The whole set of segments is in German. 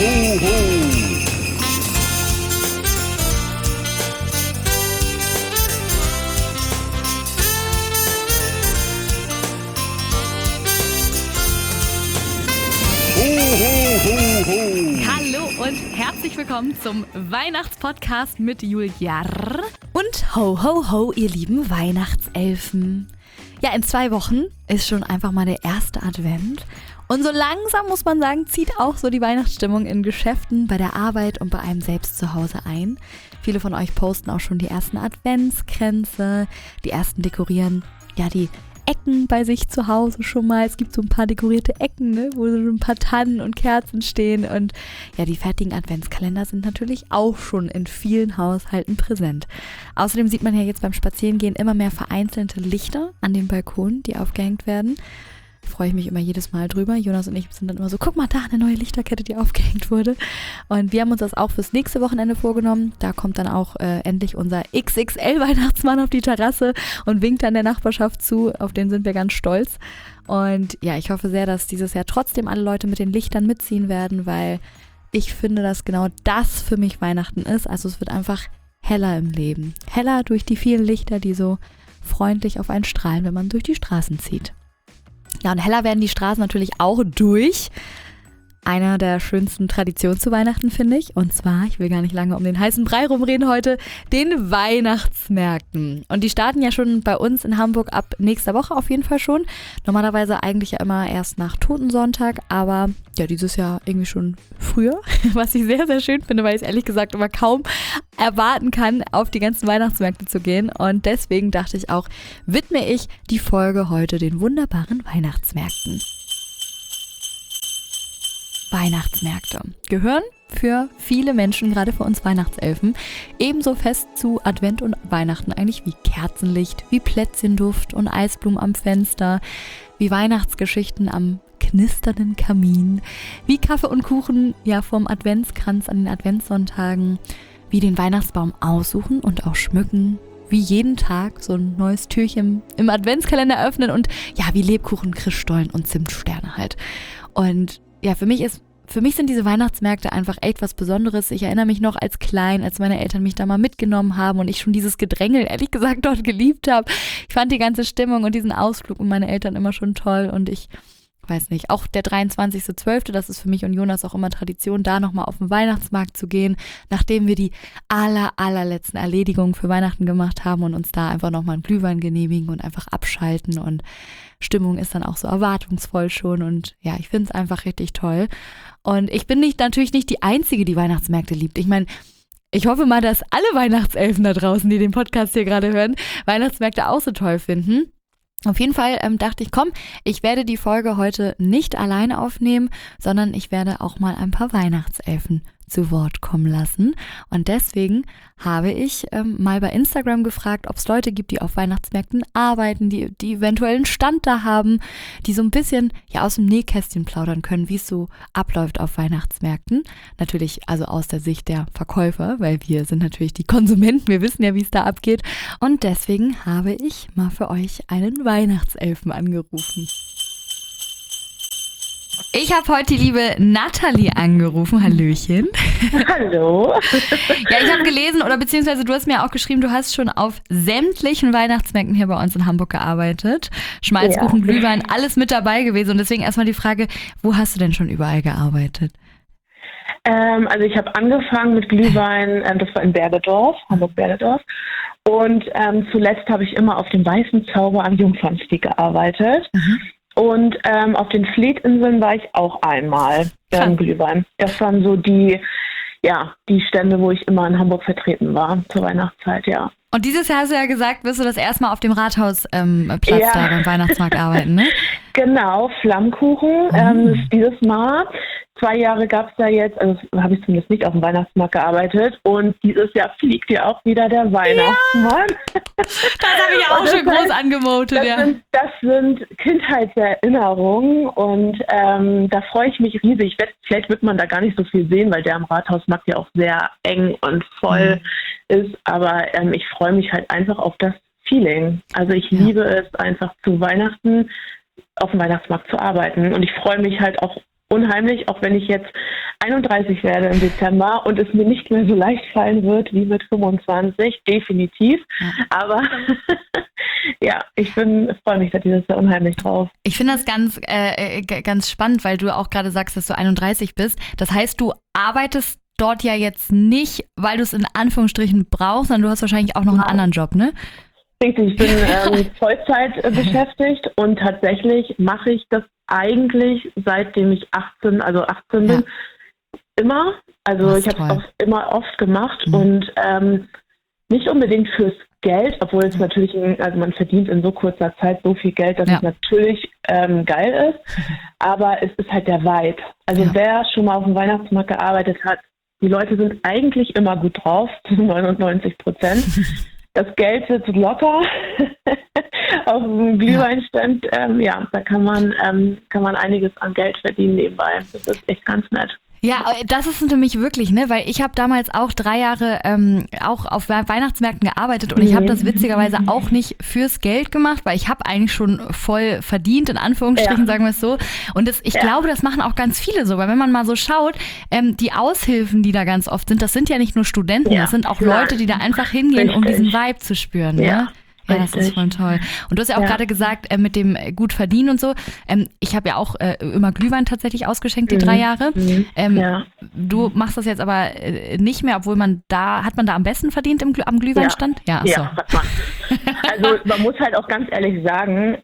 ho, ho. Hallo und herzlich willkommen zum Weihnachtspodcast mit Julia. Und ho, ho, ho, ihr lieben Weihnachtselfen. Ja, in 2 Wochen ist schon einfach mal der erste Advent. Und so langsam, muss man sagen, zieht auch so die Weihnachtsstimmung in Geschäften, bei der Arbeit und bei einem selbst zu Hause ein. Viele von euch posten auch schon die ersten Adventskränze, die ersten dekorieren ja die Ecken bei sich zu Hause schon mal. Es gibt so ein paar dekorierte Ecken, ne, wo so ein paar Tannen und Kerzen stehen. Und ja, die fertigen Adventskalender sind natürlich auch schon in vielen Haushalten präsent. Außerdem sieht man ja jetzt beim Spazierengehen immer mehr vereinzelte Lichter an den Balkonen, die aufgehängt werden. Da freue ich mich immer jedes Mal drüber. Jonas und ich sind dann immer so, guck mal da, eine neue Lichterkette, die aufgehängt wurde. Und wir haben uns das auch fürs nächste Wochenende vorgenommen. Da kommt dann auch endlich unser XXL-Weihnachtsmann auf die Terrasse und winkt dann der Nachbarschaft zu. Auf den sind wir ganz stolz. Und ja, ich hoffe sehr, dass dieses Jahr trotzdem alle Leute mit den Lichtern mitziehen werden, weil ich finde, dass genau das für mich Weihnachten ist. Also es wird einfach heller im Leben. Heller durch die vielen Lichter, die so freundlich auf einen strahlen, wenn man durch die Straßen zieht. Ja, und heller werden die Straßen natürlich auch durch einer der schönsten Traditionen zu Weihnachten, finde ich. Und zwar, ich will gar nicht lange um den heißen Brei rumreden heute, den Weihnachtsmärkten. Und die starten ja schon bei uns in Hamburg ab nächster Woche auf jeden Fall schon. Normalerweise eigentlich ja immer erst nach Totensonntag, aber ja, dieses Jahr irgendwie schon früher, was ich sehr, sehr schön finde, weil ich es ehrlich gesagt immer kaum erwarten kann, auf die ganzen Weihnachtsmärkte zu gehen. Und deswegen dachte ich auch, widme ich die Folge heute den wunderbaren Weihnachtsmärkten. Weihnachtsmärkte gehören für viele Menschen, gerade für uns Weihnachtselfen, ebenso fest zu Advent und Weihnachten eigentlich wie Kerzenlicht, wie Plätzchenduft und Eisblumen am Fenster, wie Weihnachtsgeschichten am knisternden Kamin, wie Kaffee und Kuchen ja vom Adventskranz an den Adventssonntagen, wie den Weihnachtsbaum aussuchen und auch schmücken, wie jeden Tag so ein neues Türchen im Adventskalender öffnen und ja, wie Lebkuchen, Christstollen und Zimtsterne halt. Und ja, für mich sind diese Weihnachtsmärkte einfach echt was Besonderes. Ich erinnere mich noch als klein, als meine Eltern mich da mal mitgenommen haben und ich schon dieses Gedrängel, ehrlich gesagt, dort geliebt habe. Ich fand die ganze Stimmung und diesen Ausflug und meine Eltern immer schon toll und ich weiß nicht, auch der 23.12., das ist für mich und Jonas auch immer Tradition, da nochmal auf den Weihnachtsmarkt zu gehen, nachdem wir die allerletzten Erledigungen für Weihnachten gemacht haben und uns da einfach nochmal einen Glühwein genehmigen und einfach abschalten und Stimmung ist dann auch so erwartungsvoll schon und ja, ich finde es einfach richtig toll. Und ich bin natürlich nicht die Einzige, die Weihnachtsmärkte liebt. Ich meine, ich hoffe mal, dass alle Weihnachtselfen da draußen, die den Podcast hier gerade hören, Weihnachtsmärkte auch so toll finden. Auf jeden Fall dachte ich, komm, ich werde die Folge heute nicht alleine aufnehmen, sondern ich werde auch mal ein paar Weihnachtselfen zu Wort kommen lassen. Und deswegen habe ich mal bei Instagram gefragt, ob es Leute gibt, die auf Weihnachtsmärkten arbeiten, die eventuell einen Stand da haben, die so ein bisschen ja aus dem Nähkästchen plaudern können, wie es so abläuft auf Weihnachtsmärkten. Natürlich also aus der Sicht der Verkäufer, weil wir sind natürlich die Konsumenten, wir wissen ja, wie es da abgeht. Und deswegen habe ich mal für euch einen Weihnachtselfen angerufen. Ich habe heute die liebe Nathalie angerufen. Hallöchen. Hallo. Ja, ich habe gelesen, oder beziehungsweise du hast mir auch geschrieben, du hast schon auf sämtlichen Weihnachtsmärkten hier bei uns in Hamburg gearbeitet. Schmalzkuchen, ja. Glühwein, alles mit dabei gewesen. Und deswegen erstmal die Frage, wo hast du denn schon überall gearbeitet? Also ich habe angefangen mit Glühwein, das war in Bergedorf, Hamburg-Bergedorf. Und zuletzt habe ich immer auf dem Weißen Zauber am Jungfernstieg gearbeitet. Mhm. Und auf den Fleetinseln war ich auch einmal Glühwein. Das waren so die Stände, wo ich immer in Hamburg vertreten war zur Weihnachtszeit, ja. Und dieses Jahr hast du ja gesagt, wirst du das erstmal auf dem Rathausplatz da beim Weihnachtsmarkt arbeiten, ne? Genau, Flammkuchen ist dieses Mal. 2 Jahre gab es da jetzt, also habe ich zumindest nicht auf dem Weihnachtsmarkt gearbeitet und dieses Jahr fliegt ja auch wieder der Weihnachtsmann. Ja, das habe ich auch schon groß angemotet, ja. Das sind Kindheitserinnerungen und da freue ich mich riesig. Vielleicht wird man da gar nicht so viel sehen, weil der am Rathausmarkt ja auch sehr eng und voll ist, aber ich freue mich halt einfach auf das Feeling. Also ich liebe es einfach zu Weihnachten auf dem Weihnachtsmarkt zu arbeiten und ich freue mich halt auch unheimlich, auch wenn ich jetzt 31 werde im Dezember und es mir nicht mehr so leicht fallen wird wie mit 25, definitiv. Ja. Aber ja, ich freue mich da dieses Jahr unheimlich drauf. Ich finde das ganz spannend, weil du auch gerade sagst, dass du 31 bist. Das heißt, du arbeitest dort ja jetzt nicht, weil du es in Anführungsstrichen brauchst, sondern du hast wahrscheinlich auch noch einen anderen Job, ne? Richtig, ich bin Vollzeit beschäftigt und tatsächlich mache ich das eigentlich seitdem ich 18 bin, immer. Also ich habe es immer oft gemacht und nicht unbedingt fürs Geld, obwohl es natürlich, man verdient in so kurzer Zeit so viel Geld, dass es natürlich geil ist, aber es ist halt der Vibe. Also wer schon mal auf dem Weihnachtsmarkt gearbeitet hat, die Leute sind eigentlich immer gut drauf, zu 99%. Das Geld wird locker auf dem Glühweinstand. Da kann man einiges an Geld verdienen nebenbei. Das ist echt ganz nett. Ja, das ist nämlich wirklich, ne, weil ich habe damals auch 3 Jahre auch auf Weihnachtsmärkten gearbeitet und ich habe das witzigerweise auch nicht fürs Geld gemacht, weil ich habe eigentlich schon voll verdient, in Anführungsstrichen, sagen wir es so. Und ich glaube, das machen auch ganz viele so, weil wenn man mal so schaut, die Aushilfen, die da ganz oft sind, das sind ja nicht nur Studenten, das sind auch Leute, die da einfach hingehen, um diesen Vibe zu spüren, ne? Ja, das ist voll toll. Und du hast ja auch gerade gesagt, mit dem gut verdienen und so. Ich habe ja auch immer Glühwein tatsächlich ausgeschenkt, die 3 Jahre. Du machst das jetzt aber nicht mehr, obwohl hat man da am besten verdient am Glühweinstand? Ja, hat man. Also man muss halt auch ganz ehrlich sagen,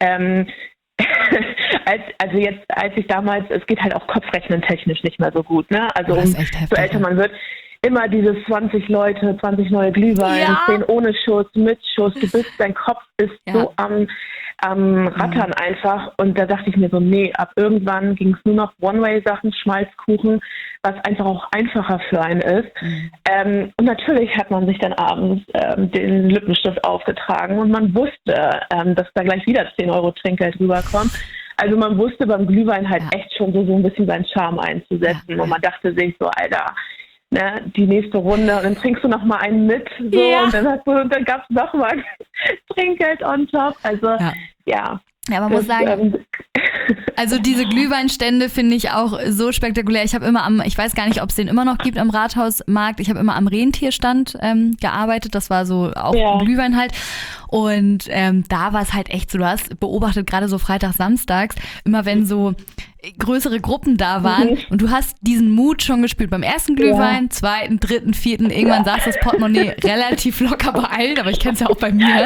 als ich damals, es geht halt auch Kopfrechnen technisch nicht mehr so gut, ne? Also so älter man wird, immer dieses 20 Leute, 20 neue Glühwein, 10 ohne Schuss, mit Schuss, dein Kopf ist so am Rattern einfach. Und da dachte ich mir so, nee, ab irgendwann ging es nur noch One-Way-Sachen, Schmalzkuchen, was einfach auch einfacher für einen ist. Und natürlich hat man sich dann abends den Lippenstift aufgetragen und man wusste, dass da gleich wieder 10 Euro Trinkgeld rüberkommt. Also man wusste beim Glühwein halt echt schon so ein bisschen seinen Charme einzusetzen. Und man dachte sich so, Alter, ne, die nächste Runde und dann trinkst du noch mal einen mit und dann gab es noch mal Trinkgeld on top. Also ja, man muss sagen, also diese Glühweinstände finde ich auch so spektakulär. Ich habe immer ich weiß gar nicht, ob es den immer noch gibt am Rathausmarkt, ich habe immer am Rentierstand gearbeitet, das war so auch Glühwein halt. Und da war es halt echt so, du hast beobachtet, gerade so freitags, samstags, immer wenn so größere Gruppen da waren und du hast diesen Mut schon gespürt. Beim ersten Glühwein, zweiten, dritten, vierten, irgendwann saß das Portemonnaie relativ locker bei allen, aber ich kenne es ja auch bei mir.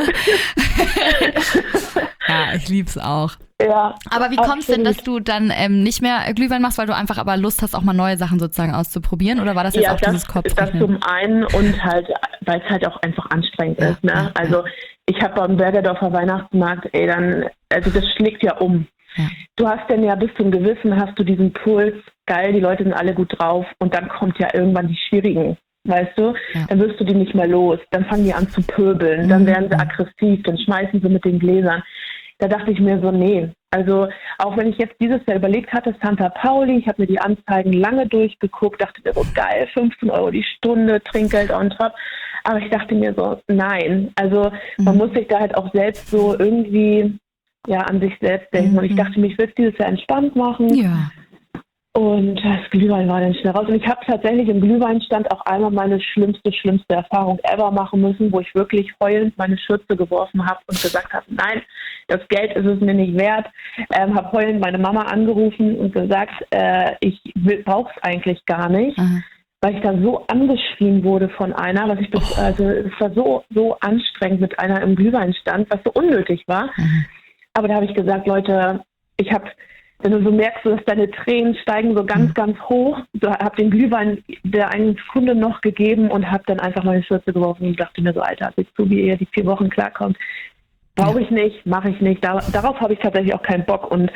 Ja, ich lieb's auch. Ja, aber wie kommt es denn, dass du dann nicht mehr Glühwein machst, weil du einfach aber Lust hast, auch mal neue Sachen sozusagen auszuprobieren? Oder war das jetzt auch dieses Kopfrechnen? Das zum einen und halt, weil es halt auch einfach anstrengend ist. Ne? Also ich habe beim Bergedorfer Weihnachtsmarkt, also das schlägt ja um. Ja. Du hast dann ja bis zum Gewissen, hast du diesen Puls, geil, die Leute sind alle gut drauf und dann kommt ja irgendwann die schwierigen, weißt du? Ja. Dann wirst du die nicht mehr los, dann fangen die an zu pöbeln, dann werden sie aggressiv, dann schmeißen sie mit den Gläsern. Da dachte ich mir so, nee, also auch wenn ich jetzt dieses Jahr überlegt hatte, Santa Pauli, ich habe mir die Anzeigen lange durchgeguckt, dachte mir so, geil, 15 Euro die Stunde, Trinkgeld on top, aber ich dachte mir so, nein, also man muss sich da halt auch selbst so irgendwie an sich selbst denken. Und ich dachte mir, ich will es dieses Jahr entspannt machen. Ja. Und das Glühwein war dann schnell raus. Und ich habe tatsächlich im Glühweinstand auch einmal meine schlimmste Erfahrung ever machen müssen, wo ich wirklich heulend meine Schürze geworfen habe und gesagt habe, nein, das Geld ist es mir nicht wert. Habe heulend meine Mama angerufen und gesagt, ich brauche es eigentlich gar nicht. Weil ich da so angeschrien wurde von einer, es war so anstrengend mit einer im Glühweinstand, was so unnötig war. Aber da habe ich gesagt, Leute, wenn du so merkst, dass deine Tränen steigen so ganz, ganz hoch, so habe den Glühwein der einen Kunde noch gegeben und habe dann einfach meine Schürze geworfen und dachte mir so, Alter, siehst du, wie ihr die 4 Wochen klarkommt? Brauche ich nicht, mache ich nicht. Darauf habe ich tatsächlich auch keinen Bock. Und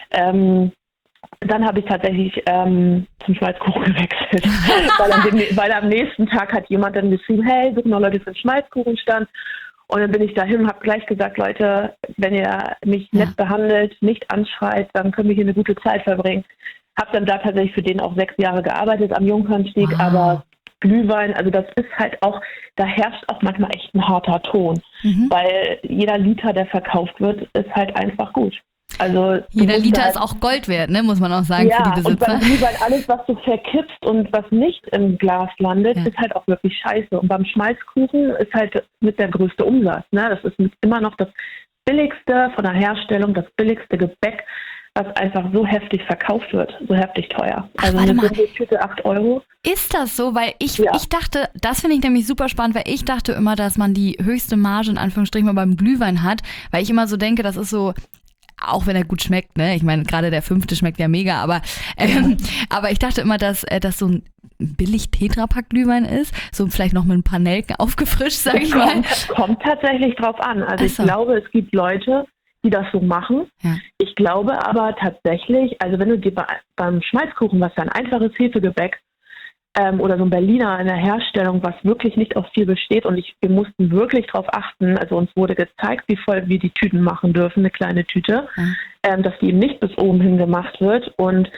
dann habe ich tatsächlich zum Schmalzkuchen gewechselt. weil am nächsten Tag hat jemand dann geschrieben, hey, suchen noch Leute für den Schmalzkuchenstand. Und dann bin ich dahin und habe gleich gesagt, Leute, wenn ihr mich nett behandelt, nicht anschreit, dann können wir hier eine gute Zeit verbringen. Habe dann da tatsächlich für den auch 6 Jahre gearbeitet am Jungfernstieg, aber Glühwein, also das ist halt auch, da herrscht auch manchmal echt ein harter Ton, weil jeder Liter, der verkauft wird, ist halt einfach gut. Also jeder Liter ist auch Gold wert, ne? Muss man auch sagen, für die Besitzer. Und beim Glühwein alles, was du verkippst und was nicht im Glas landet, ist halt auch wirklich scheiße. Und beim Schmalzkuchen ist halt mit der größte Umsatz. Ne? Das ist immer noch das billigste von der Herstellung, das billigste Gebäck, was einfach so heftig verkauft wird, so heftig teuer. Ach, also eine Tüte 8 Euro. Ist das so? Weil ich dachte, das finde ich nämlich super spannend, weil ich dachte immer, dass man die höchste Marge in Anführungsstrichen mal beim Glühwein hat, weil ich immer so denke, das ist so, auch wenn er gut schmeckt, ne? Ich meine, gerade der 5. schmeckt ja mega, aber ich dachte immer, dass das so ein billig Tetrapack-Glühwein ist, so vielleicht noch mit ein paar Nelken aufgefrischt, sage ich mal. Kommt tatsächlich drauf an. Also ich glaube, es gibt Leute, die das so machen. Ja. Ich glaube aber tatsächlich, also wenn du dir beim Schmalzkuchen, was ja ein einfaches Hefegebäck oder so ein Berliner in der Herstellung, was wirklich nicht aus viel besteht und wir mussten wirklich darauf achten, also uns wurde gezeigt, wie voll wir die Tüten machen dürfen, eine kleine Tüte, dass die eben nicht bis oben hin gemacht wird und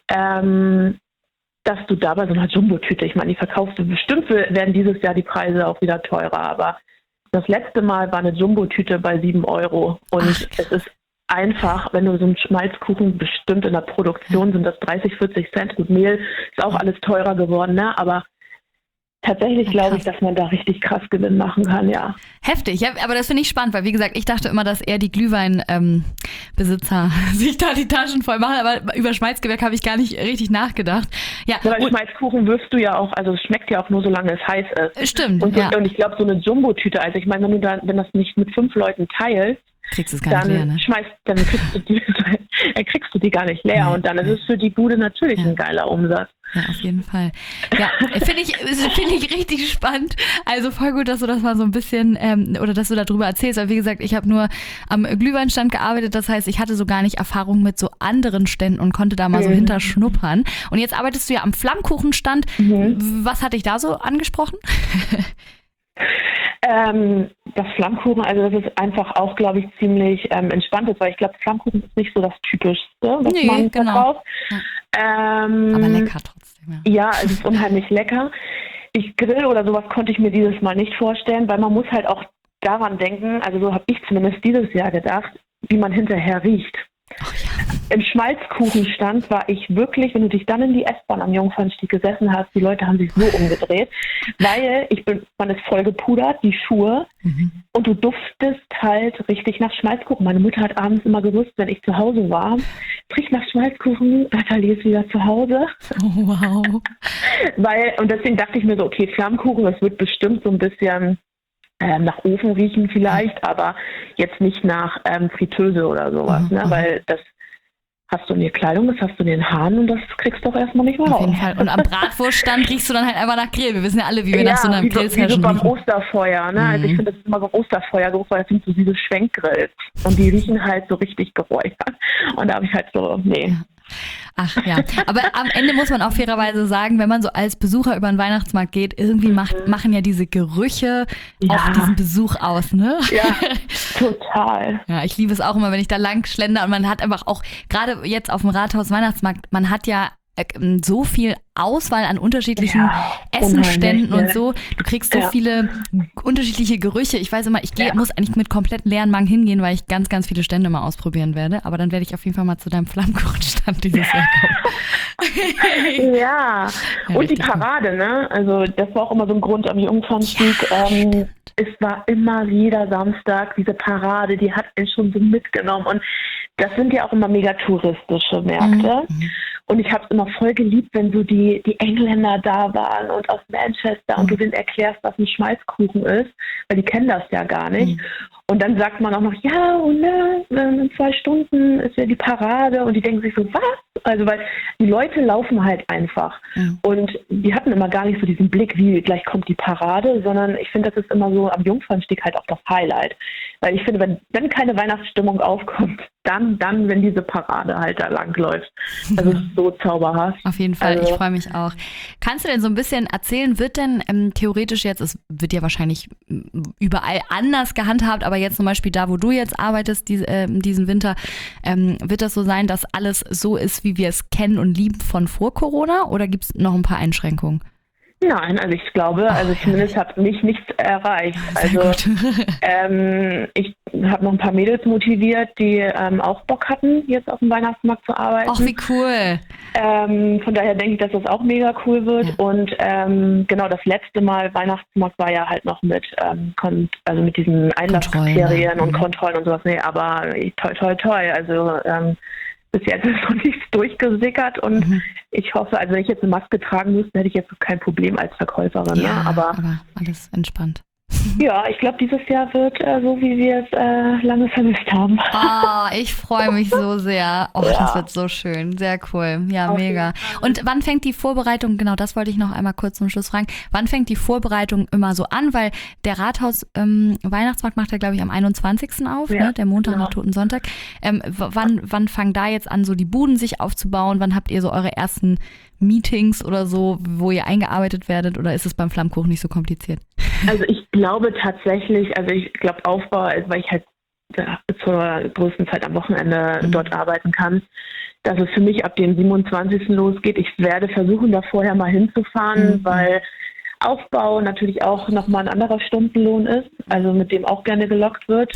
dass du dabei so eine Jumbo-Tüte, ich meine, die verkaufst du bestimmt, werden dieses Jahr die Preise auch wieder teurer, aber das letzte Mal war eine Jumbo-Tüte bei 7 Euro und es ist einfach, wenn du so einen Schmalzkuchen, bestimmt in der Produktion sind das 30, 40 Cent. Gut, Mehl ist auch alles teurer geworden, ne? Aber tatsächlich glaube ich, dass man da richtig krass Gewinn machen kann, ja. Heftig, ja, aber das finde ich spannend, weil wie gesagt, ich dachte immer, dass eher die Glühweinbesitzer sich da die Taschen voll machen, aber über Schmalzgebäck habe ich gar nicht richtig nachgedacht. Ja, aber Schmalzkuchen wirst du ja auch, also es schmeckt ja auch nur, solange es heiß ist. Stimmt, und ich glaube, so eine Jumbo-Tüte, also ich meine, wenn das nicht mit 5 Leuten teilst, kriegst du es gar nicht leer, ne? Dann kriegst du die gar nicht leer und dann ist es für die Bude natürlich ein geiler Umsatz. Ja, auf jeden Fall. Ja, finde ich richtig spannend. Also voll gut, dass du das mal so ein bisschen oder dass du darüber erzählst. Aber wie gesagt, ich habe nur am Glühweinstand gearbeitet. Das heißt, ich hatte so gar nicht Erfahrung mit so anderen Ständen und konnte da mal so hinterschnuppern. Und jetzt arbeitest du ja am Flammkuchenstand. Was hat dich da so angesprochen? Das Flammkuchen, also das ist einfach auch, glaube ich, ziemlich entspannt ist, weil ich glaube, Flammkuchen ist nicht so das Typischste, was man verkauft. Ja. Aber lecker trotzdem. Ja, es ist unheimlich lecker. Grill oder sowas konnte ich mir dieses Mal nicht vorstellen, weil man muss halt auch daran denken, also so habe ich zumindest dieses Jahr gedacht, wie man hinterher riecht. Ach, ja. Im Schmalzkuchenstand war ich wirklich, wenn du dich dann in die S-Bahn am Jungfernstieg gesessen hast, die Leute haben sich so umgedreht, weil man ist voll gepudert, die Schuhe, und du duftest halt richtig nach Schmalzkuchen. Meine Mutter hat abends immer gewusst, wenn ich zu Hause war, es riecht nach Schmalzkuchen, Nathalie ist wieder zu Hause. Oh, wow. Und deswegen dachte ich mir so, okay, Flammkuchen, das wird bestimmt so ein bisschen nach Ofen riechen vielleicht, aber jetzt nicht nach Fritteuse oder sowas, ne? Weil das hast du in der Kleidung, das hast du in den Haaren und das kriegst du doch erstmal nicht mehr raus. Auf jeden Fall. Und am Bratwurststand riechst du dann halt einfach nach Grill. Wir wissen ja alle, wie wir nach so einer Grillsession riechen. Ja, wie so beim Osterfeuer, ne? Also ich finde, das ist immer so ein Osterfeuergeruch, weil das sind so diese Schwenkgrills und die riechen halt so richtig geräuchert. Und da habe ich halt so, nee. Ja. Ach ja, aber am Ende muss man auch fairerweise sagen, wenn man so als Besucher über den Weihnachtsmarkt geht, irgendwie machen ja diese Gerüche auch diesen Besuch aus, ne? Ja, total. Ja, ich liebe es auch immer, wenn ich da lang schlender und man hat einfach auch, gerade jetzt auf dem Rathaus Weihnachtsmarkt, man hat ja so viel Auswahl an unterschiedlichen Essenständen und so. Du kriegst so viele unterschiedliche Gerüche. Ich weiß immer, muss eigentlich mit komplett leeren Magen hingehen, weil ich ganz, ganz viele Stände mal ausprobieren werde. Aber dann werde ich auf jeden Fall mal zu deinem Flammkuchenstand dieses Jahr kommen. Ja, und die Parade, ne? Also das war auch immer so ein Grund am Jungfernstieg. Es war immer jeder Samstag diese Parade, die hat ihn schon so mitgenommen. Und das sind ja auch immer mega touristische Märkte. Und ich habe es immer voll geliebt, wenn so die Engländer da waren und aus Manchester und du denen erklärst, was ein Schmalzkuchen ist, weil die kennen das ja gar nicht. Und dann sagt man auch noch, ja, und in 2 Stunden ist ja die Parade und die denken sich so, was? Also weil die Leute laufen halt einfach. Und die hatten immer gar nicht so diesen Blick, wie gleich kommt die Parade, sondern ich finde, das ist immer so am Jungfernstieg halt auch das Highlight. Weil ich finde, wenn keine Weihnachtsstimmung aufkommt, dann, wenn diese Parade halt da lang läuft. Also es ist so zauberhaft. Auf jeden Fall, ich freue mich auch. Kannst du denn so ein bisschen erzählen, wird denn theoretisch jetzt, es wird ja wahrscheinlich überall anders gehandhabt, aber jetzt zum Beispiel da, wo du jetzt arbeitest, diesen Winter, wird das so sein, dass alles so ist, wie wir es kennen und lieben von vor Corona, oder gibt es noch ein paar Einschränkungen? Nein, also ich glaube, zumindest habe mich nichts erreicht. Sehr Also gut. ich habe noch ein paar Mädels motiviert, die auch Bock hatten, jetzt auf dem Weihnachtsmarkt zu arbeiten. Ach, wie cool. Von daher denke ich, dass das auch mega cool wird. Ja. Und genau, das letzte Mal Weihnachtsmarkt war ja halt noch mit mit diesen Einlasskriterien und Kontrollen und sowas. Nee, aber toi, toi, toi. Also bis jetzt ist noch nichts durchgesickert und ich hoffe, also wenn ich jetzt eine Maske tragen müsste, hätte ich jetzt kein Problem als Verkäuferin. Ja, ne? Aber alles entspannt. ja, ich glaube, dieses Jahr wird so, wie wir es lange vermisst haben. Ich freue mich so sehr. Das wird so schön. Sehr cool. Ja, Auf mega. Und wann fängt die Vorbereitung, genau das wollte ich noch einmal kurz zum Schluss fragen, wann fängt die Vorbereitung immer so an? Weil der Rathaus Weihnachtsmarkt macht ja, glaube ich, am 21. auf, ne? Der Montag nach Totensonntag. Wann fangen da jetzt an, so die Buden sich aufzubauen? Wann habt ihr so eure ersten Meetings oder so, wo ihr eingearbeitet werdet? Oder ist es beim Flammkuchen nicht so kompliziert? Also ich glaube tatsächlich, Aufbau, weil ich halt zur größten Zeit am Wochenende dort arbeiten kann, dass es für mich ab dem 27. losgeht. Ich werde versuchen, da vorher mal hinzufahren, weil Aufbau natürlich auch nochmal ein anderer Stundenlohn ist, also mit dem auch gerne gelockt wird.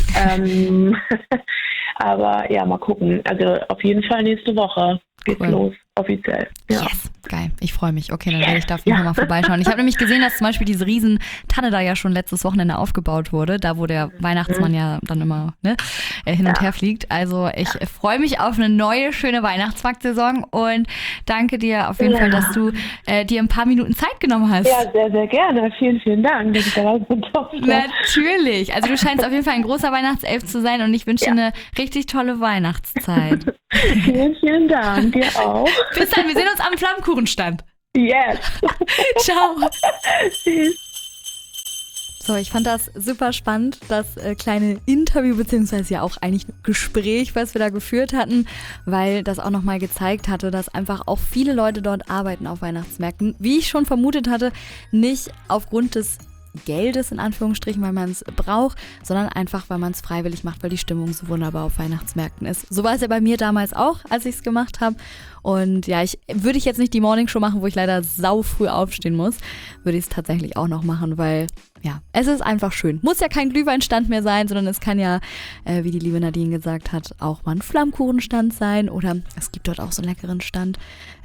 Aber ja, mal gucken. Also auf jeden Fall nächste Woche geht's los, offiziell. Ja. Yes, geil. Ich freue mich. Okay, dann werde ich da auf jeden Fall mal vorbeischauen. Ich habe nämlich gesehen, dass zum Beispiel diese riesen Tanne da ja schon letztes Wochenende aufgebaut wurde, da wo der Weihnachtsmann ja dann immer hin und her fliegt. Also ich freue mich auf eine neue, schöne Weihnachtsmarktsaison und danke dir auf jeden Fall, dass du dir ein paar Minuten Zeit genommen hast. Ja, sehr, sehr gerne. Vielen, vielen Dank, dass ich dabei sein durfte. Natürlich. Also du scheinst auf jeden Fall ein großer Weihnachtself zu sein und ich wünsche dir eine richtig tolle Weihnachtszeit. Vielen, vielen Dank. Dir auch. Bis dann, wir sehen uns am Flammkuchenstand. Yes. Ciao. Tschüss. So, ich fand das super spannend, das kleine Interview, beziehungsweise ja auch eigentlich ein Gespräch, was wir da geführt hatten, weil das auch nochmal gezeigt hatte, dass einfach auch viele Leute dort arbeiten auf Weihnachtsmärkten. Wie ich schon vermutet hatte, nicht aufgrund des Geldes, in Anführungsstrichen, weil man es braucht, sondern einfach, weil man es freiwillig macht, weil die Stimmung so wunderbar auf Weihnachtsmärkten ist. So war es ja bei mir damals auch, als ich es gemacht habe. Und ja, würde ich jetzt nicht die Morningshow machen, wo ich leider sau früh aufstehen muss, würde ich es tatsächlich auch noch machen, weil ja, es ist einfach schön. Muss ja kein Glühweinstand mehr sein, sondern es kann ja, wie die liebe Nadine gesagt hat, auch mal ein Flammkuchenstand sein oder es gibt dort auch so einen leckeren Stand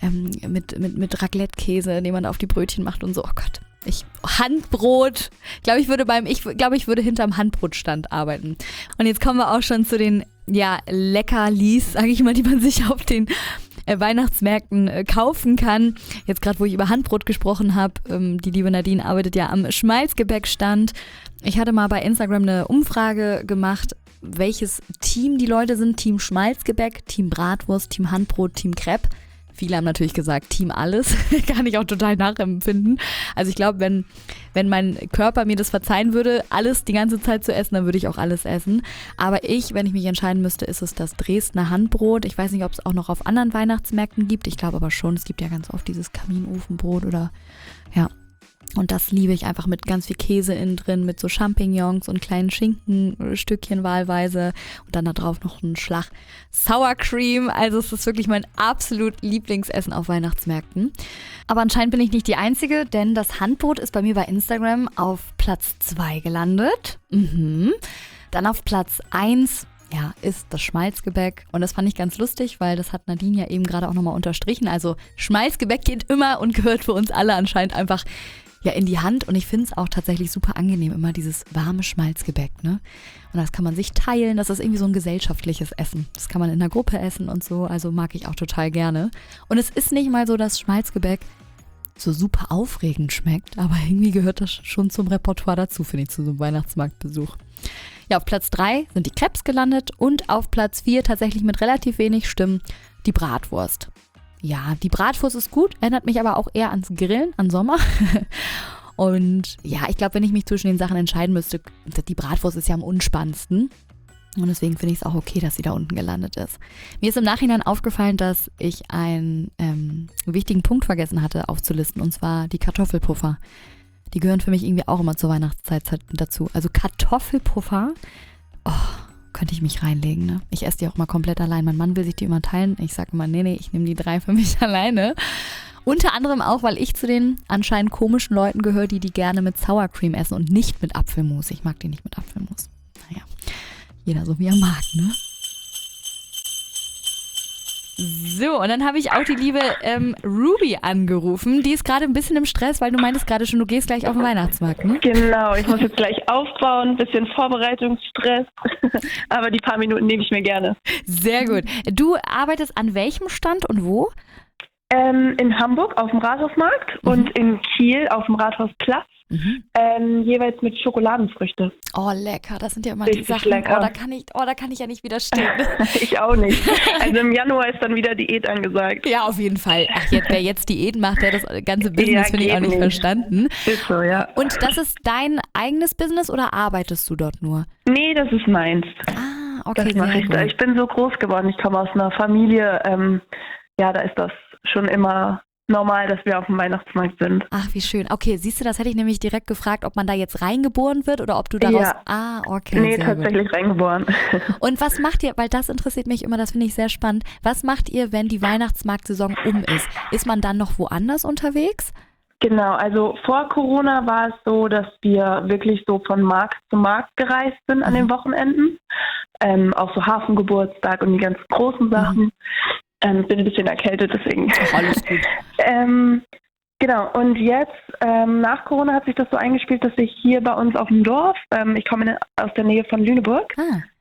mit Raclette-Käse, den man auf die Brötchen macht und so. Oh Gott. Handbrot. Ich glaube, ich würde hinterm Handbrotstand arbeiten. Und jetzt kommen wir auch schon zu den, Leckerlis, sage ich mal, die man sich auf den Weihnachtsmärkten kaufen kann. Jetzt gerade, wo ich über Handbrot gesprochen habe, die liebe Nadine arbeitet ja am Schmalzgebäckstand. Ich hatte mal bei Instagram eine Umfrage gemacht, welches Team die Leute sind. Team Schmalzgebäck, Team Bratwurst, Team Handbrot, Team Crepe. Viele haben natürlich gesagt, Team alles. Kann ich auch total nachempfinden. Also ich glaube, wenn mein Körper mir das verzeihen würde, alles die ganze Zeit zu essen, dann würde ich auch alles essen. Aber wenn ich mich entscheiden müsste, ist es das Dresdner Handbrot. Ich weiß nicht, ob es auch noch auf anderen Weihnachtsmärkten gibt. Ich glaube aber schon, es gibt ja ganz oft dieses Kaminofenbrot oder und das liebe ich einfach mit ganz viel Käse innen drin, mit so Champignons und kleinen Schinkenstückchen wahlweise und dann da drauf noch ein Schlag Sour Cream. Also es ist wirklich mein absolut Lieblingsessen auf Weihnachtsmärkten. Aber anscheinend bin ich nicht die Einzige, denn das Handbrot ist bei mir bei Instagram auf Platz 2 gelandet. Dann auf Platz 1 ist das Schmalzgebäck. Und das fand ich ganz lustig, weil das hat Nadine ja eben gerade auch nochmal unterstrichen. Also Schmalzgebäck geht immer und gehört für uns alle anscheinend einfach in die Hand. Und ich finde es auch tatsächlich super angenehm, immer dieses warme Schmalzgebäck, ne? Und das kann man sich teilen. Das ist irgendwie so ein gesellschaftliches Essen. Das kann man in einer Gruppe essen und so. Also mag ich auch total gerne. Und es ist nicht mal so, dass Schmalzgebäck so super aufregend schmeckt. Aber irgendwie gehört das schon zum Repertoire dazu, finde ich, zu so einem Weihnachtsmarktbesuch. Ja, auf Platz 3 sind die Crepes gelandet und auf Platz 4 tatsächlich mit relativ wenig Stimmen die Bratwurst. Ja, die Bratwurst ist gut, erinnert mich aber auch eher ans Grillen, an Sommer. Und ja, ich glaube, wenn ich mich zwischen den Sachen entscheiden müsste, die Bratwurst ist ja am unspannendsten. Und deswegen finde ich es auch okay, dass sie da unten gelandet ist. Mir ist im Nachhinein aufgefallen, dass ich einen wichtigen Punkt vergessen hatte aufzulisten, und zwar die Kartoffelpuffer. Die gehören für mich irgendwie auch immer zur Weihnachtszeit dazu. Also Kartoffelpuffer, könnte ich mich reinlegen, ne? Ich esse die auch mal komplett allein. Mein Mann will sich die immer teilen. Ich sage immer, nee, ich nehme die 3 für mich alleine. Unter anderem auch, weil ich zu den anscheinend komischen Leuten gehöre, die gerne mit Sour Cream essen und nicht mit Apfelmus. Ich mag die nicht mit Apfelmus. Naja, jeder so wie er mag, ne? So, und dann habe ich auch die liebe Ruby angerufen. Die ist gerade ein bisschen im Stress, weil du meintest gerade schon, du gehst gleich auf den Weihnachtsmarkt, ne? Genau, ich muss jetzt gleich aufbauen, ein bisschen Vorbereitungsstress, aber die paar Minuten nehme ich mir gerne. Sehr gut. Du arbeitest an welchem Stand und wo? In Hamburg auf dem Rathausmarkt und in Kiel auf dem Rathausplatz, jeweils mit Schokoladenfrüchte. Oh, lecker, das sind ja immer Richtig die Sachen, lecker. Da kann ich ja nicht widerstehen. Ich auch nicht. Also im Januar ist dann wieder Diät angesagt. Ja, auf jeden Fall. Ach, wer jetzt Diät macht, der das ganze Business, finde ich auch nicht verstanden. Ist so, ja. Und das ist dein eigenes Business oder arbeitest du dort nur? Nee, das ist meins. Ah, okay, Das mache sehr ich gut. da. Ich bin so groß geworden. Ich komme aus einer Familie, da ist das schon immer normal, dass wir auf dem Weihnachtsmarkt sind. Ach, wie schön. Okay, siehst du, das hätte ich nämlich direkt gefragt, ob man da jetzt reingeboren wird oder ob du daraus... Ja. Ah, okay, Nee, sehr tatsächlich reingeboren. gut. Und was macht ihr, weil das interessiert mich immer, das finde ich sehr spannend, was macht ihr, wenn die Weihnachtsmarktsaison ist? Ist man dann noch woanders unterwegs? Genau, also vor Corona war es so, dass wir wirklich so von Markt zu Markt gereist sind an den Wochenenden. Auch so Hafengeburtstag und die ganz großen Sachen. Bin ein bisschen erkältet, deswegen. Ach, alles gut. Genau, und jetzt nach Corona hat sich das so eingespielt, dass ich hier bei uns auf dem Dorf, ich komme aus der Nähe von Lüneburg,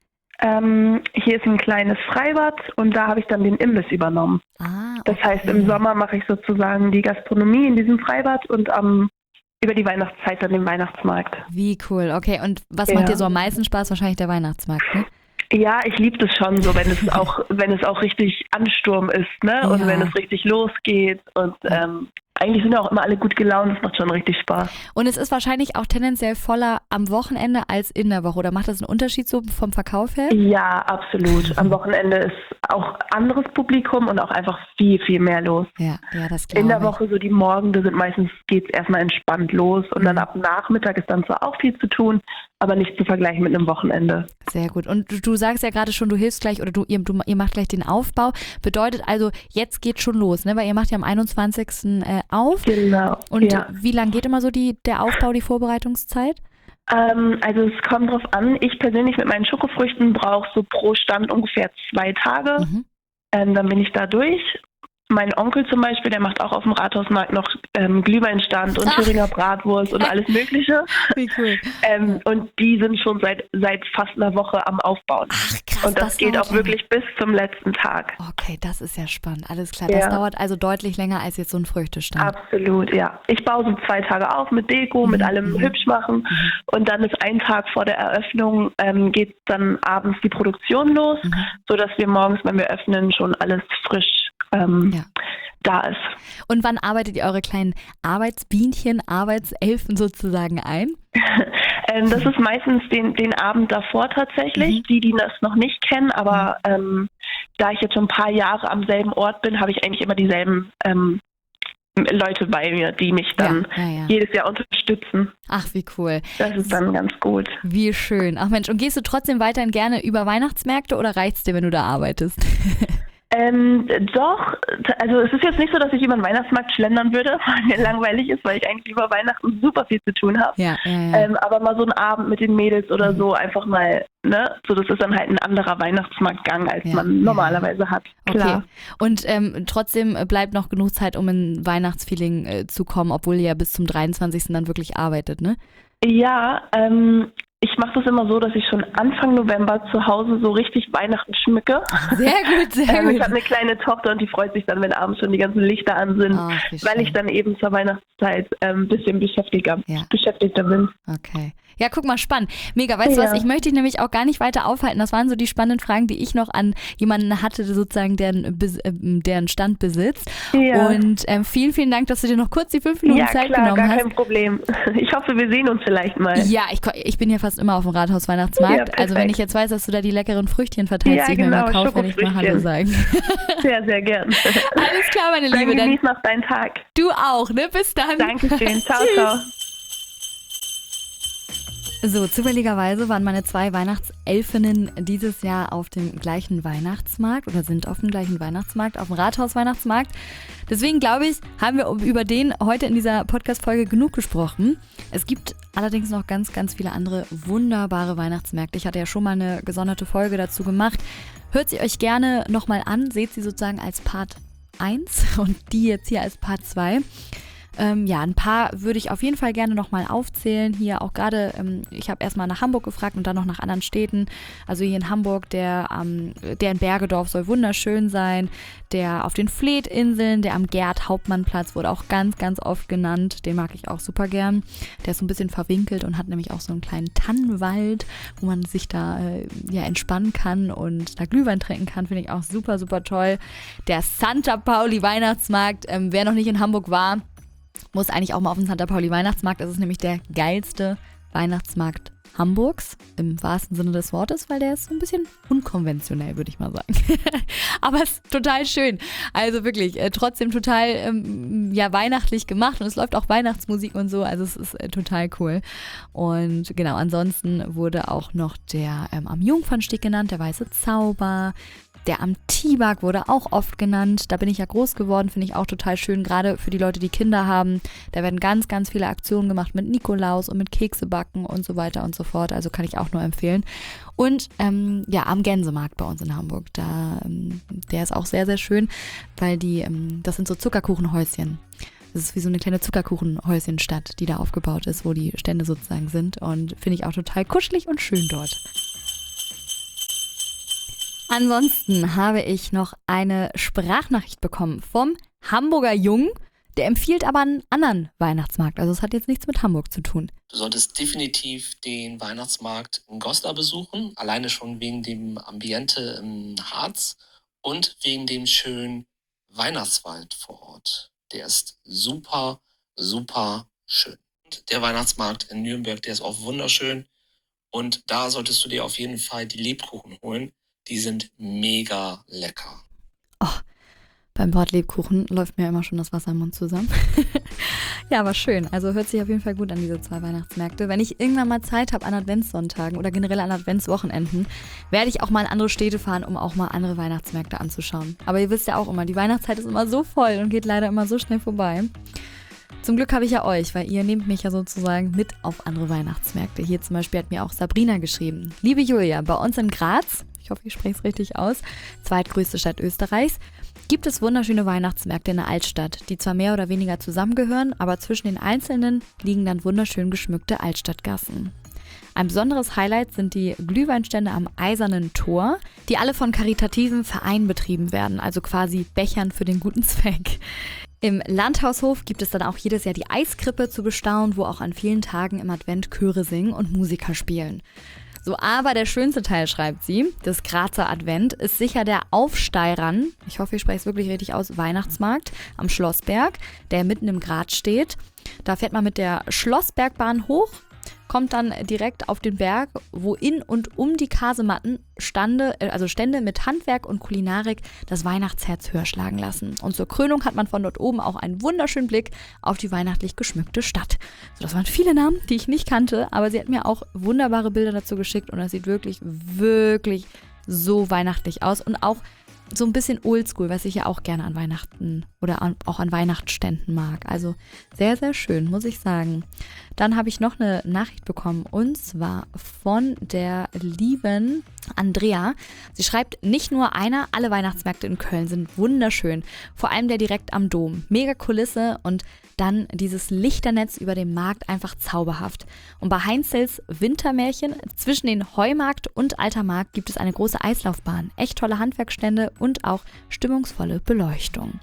hier ist ein kleines Freibad und da habe ich dann den Imbiss übernommen. Ah, okay. Das heißt, im Sommer mache ich sozusagen die Gastronomie in diesem Freibad und über die Weihnachtszeit dann den Weihnachtsmarkt. Wie cool, okay. Und was macht dir so am meisten Spaß? Wahrscheinlich der Weihnachtsmarkt, ne? Ja, ich liebe das schon so, wenn es auch richtig Ansturm ist, ne? Und wenn es richtig losgeht und eigentlich sind ja auch immer alle gut gelaunt, das macht schon richtig Spaß. Und es ist wahrscheinlich auch tendenziell voller am Wochenende als in der Woche. Oder macht das einen Unterschied so vom Verkauf her? Ja, absolut. Am Wochenende ist auch anderes Publikum und auch einfach viel, viel mehr los. Ja, das glaube ich. In der Woche so die Morgende geht's erstmal entspannt los und dann ab Nachmittag ist dann zwar auch viel zu tun, aber nicht zu vergleichen mit einem Wochenende. Sehr gut. Und du sagst ja gerade schon, du hilfst gleich oder ihr macht gleich den Aufbau. Bedeutet also, jetzt geht schon los, ne? Weil ihr macht ja am 21. Auf. Genau. Und wie lange geht immer so der Aufbau, die Vorbereitungszeit? Also es kommt drauf an. Ich persönlich mit meinen Schokofrüchten brauche so pro Stand ungefähr 2 Tage. Dann bin ich da durch. Mein Onkel zum Beispiel, der macht auch auf dem Rathausmarkt noch Glühweinstand und Thüringer Bratwurst und alles Mögliche. Wie cool. Und die sind schon seit fast einer Woche am Aufbauen. Ach krass. Und das geht auch wirklich bis zum letzten Tag. Okay, das ist ja spannend. Alles klar. Das dauert also deutlich länger als jetzt so ein Früchtestand. Absolut, ja. Ich baue so 2 Tage auf mit Deko, mit allem hübsch machen. Und dann ist ein Tag vor der Eröffnung, geht dann abends die Produktion los, sodass wir morgens, wenn wir öffnen, schon alles frisch da ist. Und wann arbeitet ihr eure kleinen Arbeitsbienchen, Arbeitselfen sozusagen ein? Das ist meistens den Abend davor tatsächlich, die das noch nicht kennen, aber da ich jetzt schon ein paar Jahre am selben Ort bin, habe ich eigentlich immer dieselben Leute bei mir, die mich dann jedes Jahr unterstützen. Ach, wie cool. Das ist dann ganz gut. Wie schön. Ach Mensch, und gehst du trotzdem weiterhin gerne über Weihnachtsmärkte oder reicht's dir, wenn du da arbeitest? Doch, also es ist jetzt nicht so, dass ich über den Weihnachtsmarkt schlendern würde, weil mir langweilig ist, weil ich eigentlich über Weihnachten super viel zu tun habe. Aber mal so einen Abend mit den Mädels oder so einfach mal, ne? So, das ist dann halt ein anderer Weihnachtsmarktgang, als man normalerweise hat. Klar. Okay. Und trotzdem bleibt noch genug Zeit, um in Weihnachtsfeeling zu kommen, obwohl ihr ja bis zum 23. dann wirklich arbeitet, ne? Ja, ich mache das immer so, dass ich schon Anfang November zu Hause so richtig Weihnachten schmücke. Sehr gut, sehr gut. Ich habe eine kleine Tochter und die freut sich dann, wenn abends schon die ganzen Lichter an sind, weil ich dann eben zur Weihnachtszeit ein bisschen beschäftigter bin. Okay. Ja, guck mal, spannend. Mega, weißt du was, ich möchte dich nämlich auch gar nicht weiter aufhalten. Das waren so die spannenden Fragen, die ich noch an jemanden hatte, sozusagen, deren Stand besitzt. Ja. Und vielen, vielen Dank, dass du dir noch kurz die 5 Minuten Zeit genommen hast. Ja, klar, gar kein Problem. Ich hoffe, wir sehen uns vielleicht mal. Ja, ich bin ja fast immer auf dem Rathaus-Weihnachtsmarkt. Ja, also wenn ich jetzt weiß, dass du da die leckeren Früchtchen verteilst, die ich mir immer kaufe, werde ich mal Hallo sagen. Sehr, sehr gern. Alles klar, meine Liebe. Dann genieß noch deinen Tag. Du auch, ne? Bis dann. Dankeschön. Ciao, ciao. So, zufälligerweise waren meine 2 Weihnachtselfinnen dieses Jahr auf dem gleichen Weihnachtsmarkt oder sind auf dem gleichen Weihnachtsmarkt, auf dem Rathaus-Weihnachtsmarkt. Deswegen glaube ich, haben wir über den heute in dieser Podcast-Folge genug gesprochen. Es gibt allerdings noch ganz, ganz viele andere wunderbare Weihnachtsmärkte. Ich hatte ja schon mal eine gesonderte Folge dazu gemacht. Hört sie euch gerne nochmal an, seht sie sozusagen als Part 1 und die jetzt hier als Part 2. Ein paar würde ich auf jeden Fall gerne nochmal aufzählen. Hier auch gerade, ich habe erstmal nach Hamburg gefragt und dann noch nach anderen Städten. Also hier in Hamburg, der in Bergedorf soll wunderschön sein. Der auf den Fleet-Inseln, der am Gerd-Hauptmann-Platz wurde auch ganz, ganz oft genannt. Den mag ich auch super gern. Der ist so ein bisschen verwinkelt und hat nämlich auch so einen kleinen Tannenwald, wo man sich da entspannen kann und da Glühwein trinken kann. Finde ich auch super, super toll. Der Santa Pauli Weihnachtsmarkt, wer noch nicht in Hamburg war, muss eigentlich auch mal auf den Santa Pauli Weihnachtsmarkt. Das ist nämlich der geilste Weihnachtsmarkt Hamburgs, im wahrsten Sinne des Wortes, weil der ist so ein bisschen unkonventionell, würde ich mal sagen. Aber es ist total schön. Also wirklich, trotzdem total weihnachtlich gemacht und es läuft auch Weihnachtsmusik und so, also es ist total cool. Und genau, ansonsten wurde auch noch der am Jungfernstieg genannt, der Weiße Zauber. Der am Tibak wurde auch oft genannt. Da bin ich ja groß geworden, finde ich auch total schön, gerade für die Leute, die Kinder haben. Da werden ganz, ganz viele Aktionen gemacht mit Nikolaus und mit Keksebacken und so weiter und so fort. Also kann ich auch nur empfehlen. Und am Gänsemarkt bei uns in Hamburg, der ist auch sehr, sehr schön, weil das sind so Zuckerkuchenhäuschen. Das ist wie so eine kleine Zuckerkuchenhäuschenstadt, die da aufgebaut ist, wo die Stände sozusagen sind. Und finde ich auch total kuschelig und schön dort. Ansonsten habe ich noch eine Sprachnachricht bekommen vom Hamburger Jungen. Der empfiehlt aber einen anderen Weihnachtsmarkt. Also es hat jetzt nichts mit Hamburg zu tun. Du solltest definitiv den Weihnachtsmarkt in Goslar besuchen. Alleine schon wegen dem Ambiente im Harz und wegen dem schönen Weihnachtswald vor Ort. Der ist super, super schön. Und der Weihnachtsmarkt in Nürnberg, der ist auch wunderschön. Und da solltest du dir auf jeden Fall die Lebkuchen holen. Die sind mega lecker. Oh, beim Wort Lebkuchen läuft mir immer schon das Wasser im Mund zusammen. Ja, aber schön. Also hört sich auf jeden Fall gut an, diese 2 Weihnachtsmärkte. Wenn ich irgendwann mal Zeit habe an Adventssonntagen oder generell an Adventswochenenden, werde ich auch mal in andere Städte fahren, um auch mal andere Weihnachtsmärkte anzuschauen. Aber ihr wisst ja auch immer, die Weihnachtszeit ist immer so voll und geht leider immer so schnell vorbei. Zum Glück habe ich ja euch, weil ihr nehmt mich ja sozusagen mit auf andere Weihnachtsmärkte. Hier zum Beispiel hat mir auch Sabrina geschrieben. Liebe Julia, bei uns in Graz, ich hoffe, ich spreche es richtig aus, zweitgrößte Stadt Österreichs, gibt es wunderschöne Weihnachtsmärkte in der Altstadt, die zwar mehr oder weniger zusammengehören, aber zwischen den einzelnen liegen dann wunderschön geschmückte Altstadtgassen. Ein besonderes Highlight sind die Glühweinstände am Eisernen Tor, die alle von karitativen Vereinen betrieben werden, also quasi Bechern für den guten Zweck. Im Landhaushof gibt es dann auch jedes Jahr die Eiskrippe zu bestaunen, wo auch an vielen Tagen im Advent Chöre singen und Musiker spielen. So, aber der schönste Teil, schreibt sie, des Grazer Advent ist sicher der Aufsteirern, ich hoffe, ich spreche es wirklich richtig aus, Weihnachtsmarkt am Schlossberg, der mitten im Grat steht. Da fährt man mit der Schlossbergbahn hoch, kommt dann direkt auf den Berg, wo in und um die Kasematten Stände mit Handwerk und Kulinarik das Weihnachtsherz höher schlagen lassen. Und zur Krönung hat man von dort oben auch einen wunderschönen Blick auf die weihnachtlich geschmückte Stadt. So, das waren viele Namen, die ich nicht kannte, aber sie hat mir auch wunderbare Bilder dazu geschickt und das sieht wirklich, wirklich so weihnachtlich aus und auch so ein bisschen oldschool, was ich ja auch gerne an Weihnachten oder auch an Weihnachtsständen mag. Also sehr, sehr schön, muss ich sagen. Dann habe ich noch eine Nachricht bekommen und zwar von der lieben Andrea. Sie schreibt, nicht nur einer, alle Weihnachtsmärkte in Köln sind wunderschön. Vor allem der direkt am Dom. Mega Kulisse und dann dieses Lichternetz über dem Markt einfach zauberhaft. Und bei Heinzels Wintermärchen zwischen den Heumarkt und Alter Markt gibt es eine große Eislaufbahn, echt tolle Handwerksstände und auch stimmungsvolle Beleuchtung.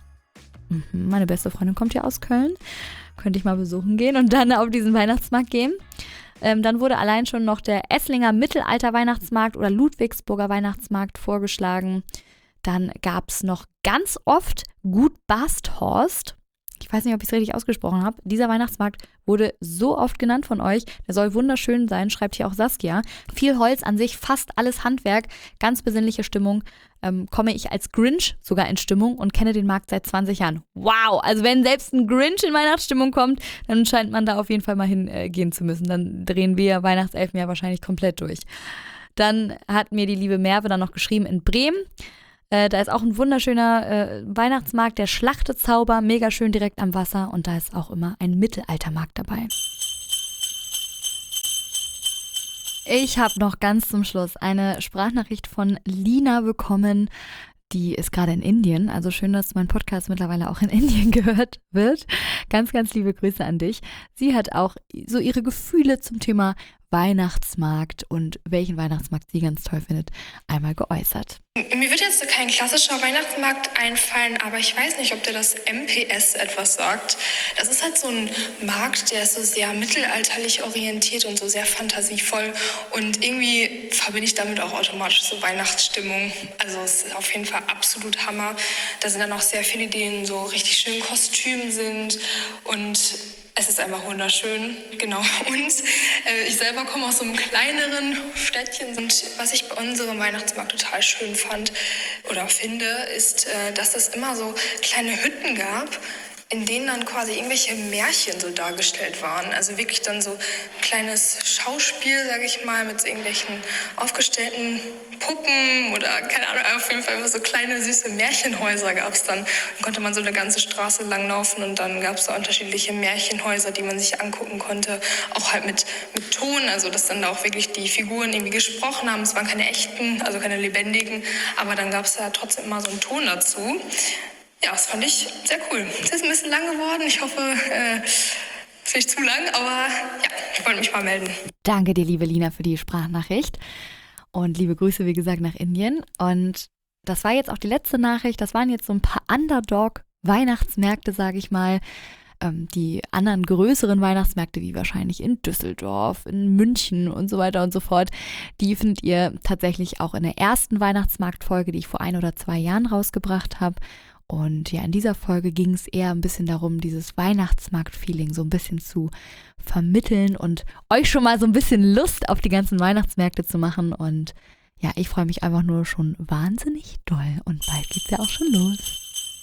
Meine beste Freundin kommt ja aus Köln, könnte ich mal besuchen gehen und dann auf diesen Weihnachtsmarkt gehen. Dann wurde allein schon noch der Esslinger Mittelalter-Weihnachtsmarkt oder Ludwigsburger Weihnachtsmarkt vorgeschlagen. Dann gab es noch ganz oft Gut Basthorst. ich weiß nicht, ob ich es richtig ausgesprochen habe, dieser Weihnachtsmarkt wurde so oft genannt von euch. Der soll wunderschön sein, schreibt hier auch Saskia. Viel Holz an sich, fast alles Handwerk, ganz besinnliche Stimmung. Komme ich als Grinch sogar in Stimmung und kenne den Markt seit 20 Jahren. Wow, also wenn selbst ein Grinch in Weihnachtsstimmung kommt, dann scheint man da auf jeden Fall mal hingehen zu müssen. Dann drehen wir Weihnachtselfen ja wahrscheinlich komplett durch. Dann hat mir die liebe Merve dann noch geschrieben in Bremen. Da ist auch ein wunderschöner Weihnachtsmarkt, der Schlachtezauber, mega schön direkt am Wasser und da ist auch immer ein Mittelaltermarkt dabei. Ich habe noch ganz zum Schluss eine Sprachnachricht von Lina bekommen. Die ist gerade in Indien, also schön, dass mein Podcast mittlerweile auch in Indien gehört wird. Ganz, ganz liebe Grüße an dich. Sie hat auch so ihre Gefühle zum Thema Weihnachtsmarkt und welchen Weihnachtsmarkt sie ganz toll findet, einmal geäußert. Mir wird jetzt kein klassischer Weihnachtsmarkt einfallen, aber ich weiß nicht, ob dir das MPS etwas sagt. Das ist halt so ein Markt, der ist so sehr mittelalterlich orientiert und so sehr fantasievoll. Und irgendwie verbinde ich damit auch automatisch so Weihnachtsstimmung. Also es ist auf jeden Fall absolut Hammer. Da sind dann auch sehr viele, die in so richtig schönen Kostümen sind und es ist einfach wunderschön, genau. Und ich selber komme aus so einem kleineren Städtchen. Und was ich bei unserem Weihnachtsmarkt total schön fand oder finde, ist, dass es immer so kleine Hütten gab, in denen dann quasi irgendwelche Märchen so dargestellt waren. Also wirklich dann so ein kleines Schauspiel, sage ich mal, mit so irgendwelchen aufgestellten Puppen oder keine Ahnung, auf jeden Fall so kleine süße Märchenhäuser gab es dann. Dann konnte man so eine ganze Straße lang laufen und dann gab es so unterschiedliche Märchenhäuser, die man sich angucken konnte. Auch halt mit Ton, also dass dann da auch wirklich die Figuren irgendwie gesprochen haben. Es waren keine echten, also keine lebendigen, aber dann gab es ja trotzdem immer so einen Ton dazu. Ja, das fand ich sehr cool. Es ist ein bisschen lang geworden. Ich hoffe, es ist nicht zu lang, aber ja, ich wollte mich mal melden. Danke dir, liebe Lina, für die Sprachnachricht. Und liebe Grüße, wie gesagt, nach Indien. Und das war jetzt auch die letzte Nachricht. Das waren jetzt so ein paar Underdog-Weihnachtsmärkte, sage ich mal. Die anderen größeren Weihnachtsmärkte, wie wahrscheinlich in Düsseldorf, in München und so weiter und so fort, die findet ihr tatsächlich auch in der ersten Weihnachtsmarktfolge, die ich vor 1 oder 2 Jahren rausgebracht habe. Und ja, in dieser Folge ging es eher ein bisschen darum, dieses Weihnachtsmarkt-Feeling so ein bisschen zu vermitteln und euch schon mal so ein bisschen Lust auf die ganzen Weihnachtsmärkte zu machen. Und ja, ich freue mich einfach nur schon wahnsinnig doll. Und bald geht's ja auch schon los.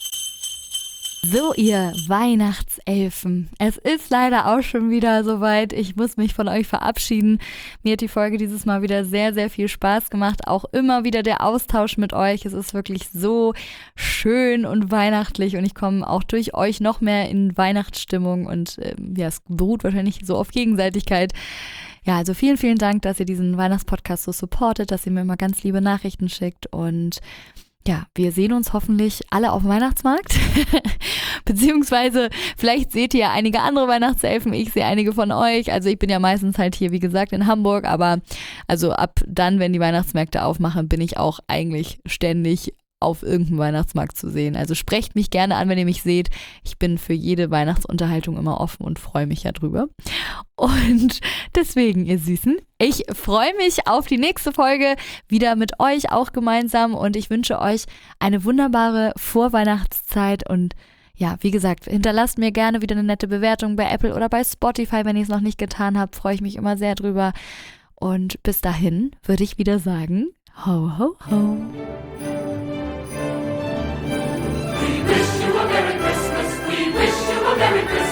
So, ihr Weihnachtselfen, es ist leider auch schon wieder soweit. Ich muss mich von euch verabschieden. Mir hat die Folge dieses Mal wieder sehr, sehr viel Spaß gemacht. Auch immer wieder der Austausch mit euch. Es ist wirklich so schön und weihnachtlich und ich komme auch durch euch noch mehr in Weihnachtsstimmung und ja, es beruht wahrscheinlich so auf Gegenseitigkeit. Ja, also vielen, vielen Dank, dass ihr diesen Weihnachtspodcast so supportet, dass ihr mir immer ganz liebe Nachrichten schickt und ja, wir sehen uns hoffentlich alle auf dem Weihnachtsmarkt, beziehungsweise vielleicht seht ihr einige andere Weihnachtselfen, ich sehe einige von euch, also ich bin ja meistens halt hier, wie gesagt, in Hamburg, aber also ab dann, wenn die Weihnachtsmärkte aufmachen, bin ich auch eigentlich ständig auf irgendeinem Weihnachtsmarkt zu sehen. Also sprecht mich gerne an, wenn ihr mich seht. Ich bin für jede Weihnachtsunterhaltung immer offen und freue mich ja drüber. Und deswegen, ihr Süßen, ich freue mich auf die nächste Folge, wieder mit euch auch gemeinsam und ich wünsche euch eine wunderbare Vorweihnachtszeit und ja, wie gesagt, hinterlasst mir gerne wieder eine nette Bewertung bei Apple oder bei Spotify, wenn ihr es noch nicht getan habt, freue ich mich immer sehr drüber. Und bis dahin würde ich wieder sagen, ho, ho, ho. We wish you a Merry Christmas. We wish you a Merry Christmas.